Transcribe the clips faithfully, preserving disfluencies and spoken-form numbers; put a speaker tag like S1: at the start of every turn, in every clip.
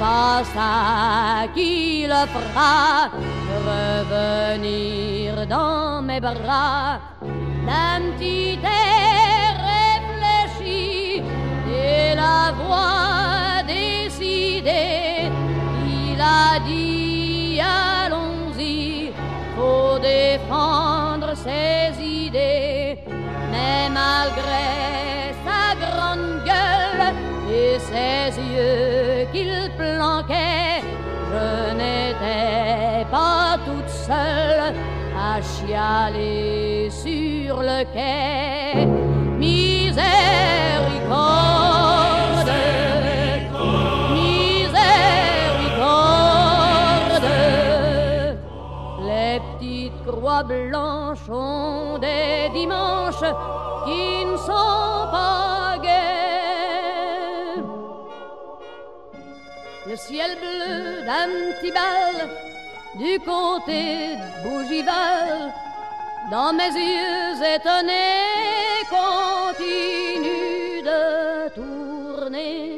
S1: pas ça qui le fera revenir dans mes bras. D'un petit air réfléchi et la voix décidée, il a dit allons-y, faut défendre ses idées. Mais malgré sa grande gueule et ses yeux qu'il planquait, je n'étais pas toute seule à chialer sur le quai. Miséricorde, miséricorde, les petites croix blanches ont des dimanches qui ne sont pas gais. Le ciel bleu d'un petit bal du côté de Bougival, dans mes yeux étonnés, continue de tourner.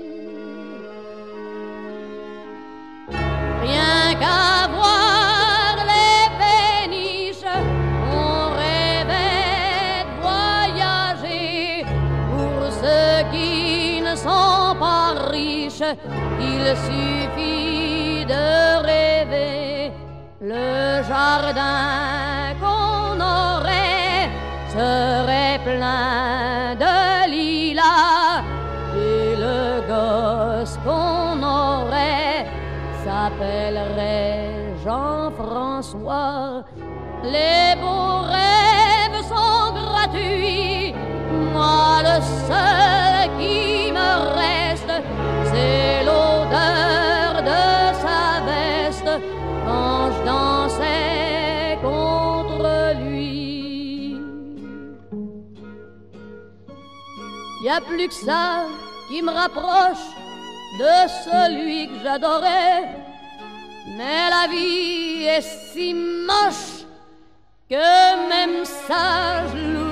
S1: Rien qu'à voir les péniches, on rêvait de voyager. Pour ceux qui ne sont pas riches, il suffit de rêver. Le jardin qu'on aurait serait plein de lilas et le gosse qu'on aurait s'appellerait Jean-François. Les beaux rêves sont gratuits, moi le seul qui me reste, c'est l'odeur de sa veste quand je dansais contre lui. Y a plus que ça qui me rapproche de celui que j'adorais, mais la vie est si moche que même ça je